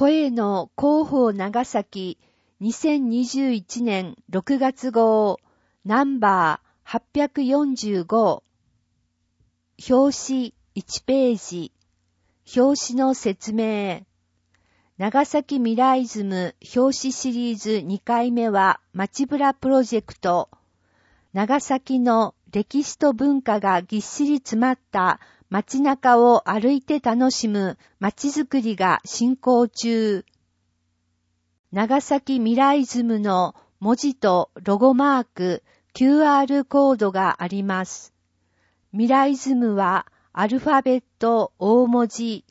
声の広報長崎2021年6月号ナンバー845表紙1ページ表紙の説明長崎未来ズム表紙シリーズ2回目は街ブラプロジェクト長崎の歴史と文化がぎっしり詰まった街中を歩いて楽しむ街づくりが進行中。長崎未来ズムの文字とロゴマーク、QR コードがあります。未来ズムはアルファベット大文字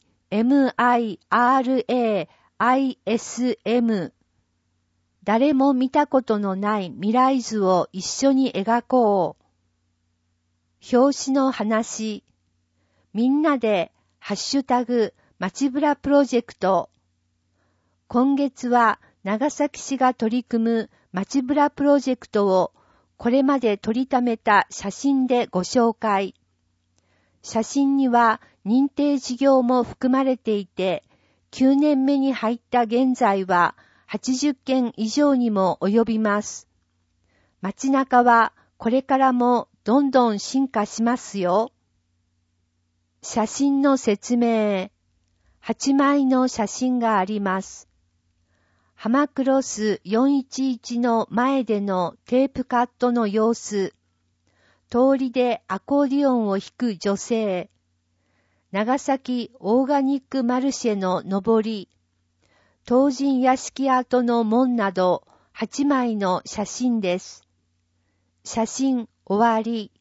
MIRAISM。誰も見たことのない未来図を一緒に描こう。表紙の話。みんなでハッシュタグ街ブラプロジェクト。今月は長崎市が取り組む街ブラプロジェクトをこれまで撮りためた写真でご紹介。写真には認定事業も含まれていて、9年目に入った現在は80件以上にも及びます。街中はこれからもどんどん進化しますよ。写真の説明。8枚の写真があります。ハマクロス411の前でのテープカットの様子。通りでアコーディオンを弾く女性。長崎オーガニックマルシェの上り。唐人屋敷跡の門など8枚の写真です。写真終わり。